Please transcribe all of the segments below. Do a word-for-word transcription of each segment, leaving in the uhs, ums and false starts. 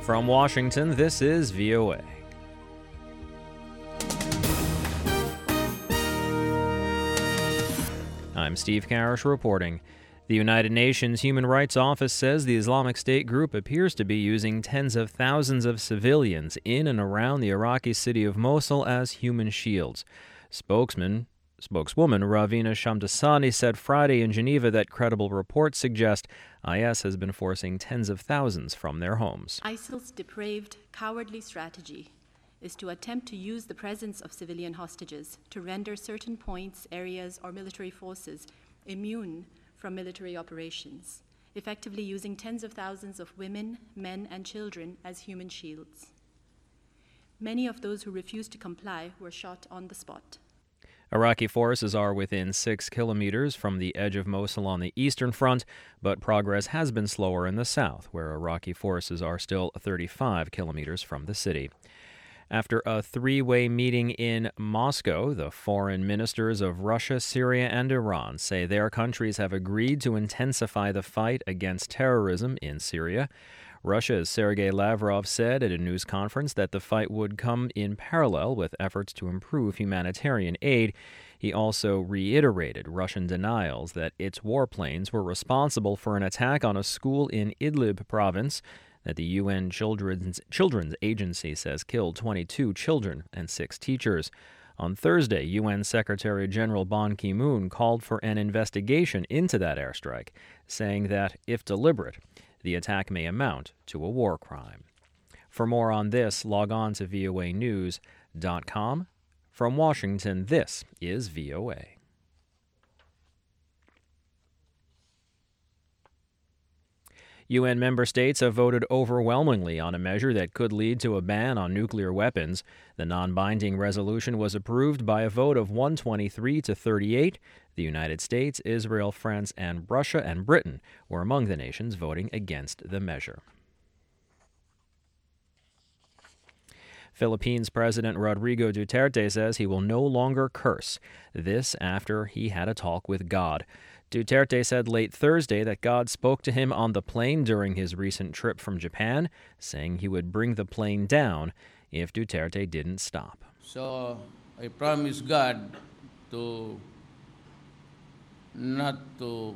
From Washington, this is V O A. I'm Steve Karish reporting. The United Nations Human Rights Office says the Islamic State group appears to be using tens of thousands of civilians in and around the Iraqi city of Mosul as human shields. Spokesman Spokeswoman Ravina Shamdasani said Friday in Geneva that credible reports suggest I S has been forcing tens of thousands from their homes. ISIL's depraved, cowardly strategy is to attempt to use the presence of civilian hostages to render certain points, areas, or military forces immune from military operations, effectively using tens of thousands of women, men, and children as human shields. Many of those who refused to comply were shot on the spot. Iraqi forces are within six kilometers from the edge of Mosul on the eastern front, but progress has been slower in the south, where Iraqi forces are still thirty-five kilometers from the city. After a three-way meeting in Moscow, the foreign ministers of Russia, Syria, and Iran say their countries have agreed to intensify the fight against terrorism in Syria. Russia's Sergei Lavrov said at a news conference that the fight would come in parallel with efforts to improve humanitarian aid. He also reiterated Russian denials that its warplanes were responsible for an attack on a school in Idlib province that the U N Children's, Children's Agency says killed twenty-two children and six teachers. On Thursday, U N Secretary General Ban Ki-moon called for an investigation into that airstrike, saying that, if deliberate, the attack may amount to a war crime. For more on this, log on to V O A news dot com. From Washington, this is V O A. U N member states have voted overwhelmingly on a measure that could lead to a ban on nuclear weapons. The non-binding resolution was approved by a vote of one hundred twenty-three to thirty-eight. The United States, Israel, France, and Russia and Britain were among the nations voting against the measure. Philippines President Rodrigo Duterte says he will no longer curse. This after he had a talk with God. Duterte said late Thursday that God spoke to him on the plane during his recent trip from Japan, saying he would bring the plane down if Duterte didn't stop. So I promise God to not to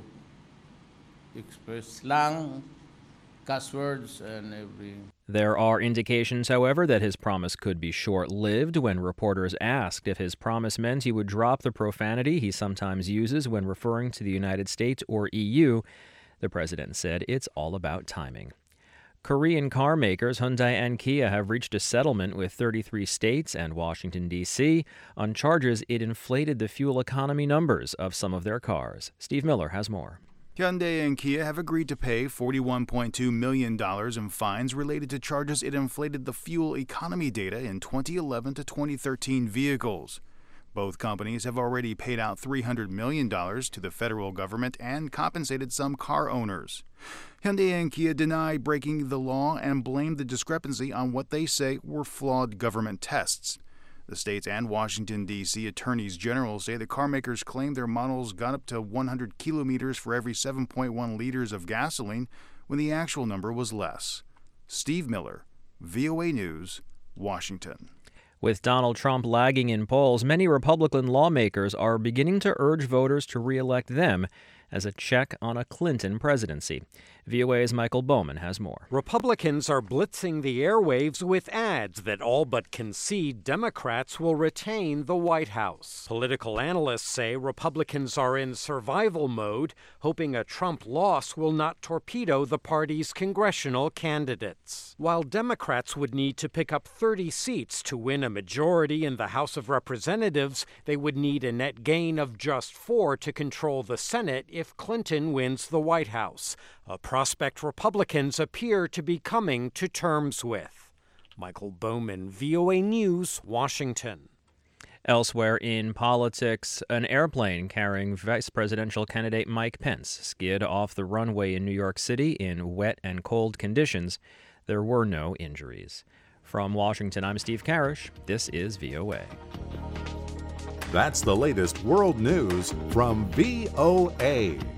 express slang, cuss words, and every... There are indications, however, that his promise could be short-lived. When reporters asked if his promise meant he would drop the profanity he sometimes uses when referring to the United States or E U, the president said it's all about timing. Korean car makers Hyundai and Kia have reached a settlement with thirty-three states and Washington, D C on charges it inflated the fuel economy numbers of some of their cars. Steve Miller has more. Hyundai and Kia have agreed to pay forty-one point two million dollars in fines related to charges it inflated the fuel economy data in twenty eleven to twenty thirteen vehicles. Both companies have already paid out three hundred million dollars to the federal government and compensated some car owners. Hyundai and Kia deny breaking the law and blame the discrepancy on what they say were flawed government tests. The states and Washington, D C attorneys general say the carmakers claim their models got up to one hundred kilometers for every seven point one liters of gasoline when the actual number was less. Steve Miller, V O A News, Washington. With Donald Trump lagging in polls, many Republican lawmakers are beginning to urge voters to re-elect them as a check on a Clinton presidency. V O A's Michael Bowman has more. Republicans are blitzing the airwaves with ads that all but concede Democrats will retain the White House. Political analysts say Republicans are in survival mode, hoping a Trump loss will not torpedo the party's congressional candidates. While Democrats would need to pick up thirty seats to win a majority in the House of Representatives, they would need a net gain of just four to control the Senate if Clinton wins the White House, a prospect Republicans appear to be coming to terms with. Michael Bowman, V O A News, Washington. Elsewhere in politics, an airplane carrying vice presidential candidate Mike Pence skid off the runway in New York City in wet and cold conditions. There were no injuries. From Washington, I'm Steve Karish. This is V O A. That's the latest world news from V O A.